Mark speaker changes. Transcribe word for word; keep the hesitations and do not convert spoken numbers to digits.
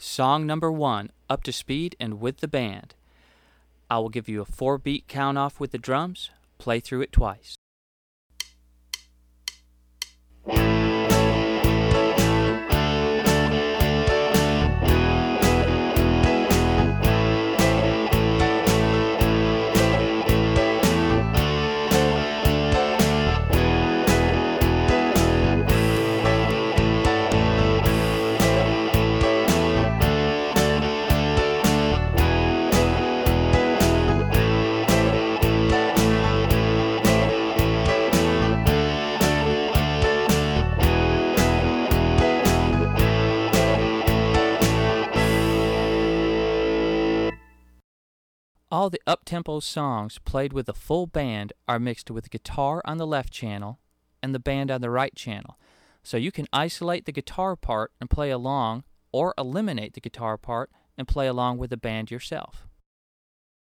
Speaker 1: Song number one, Up to Speed and with the band. I will give you a four-beat count-off with the drums. Play through it twice. All the up-tempo songs played with a full band are mixed with guitar on the left channel and the band on the right channel. So you can isolate the guitar part and play along, or eliminate the guitar part and play along with the band yourself.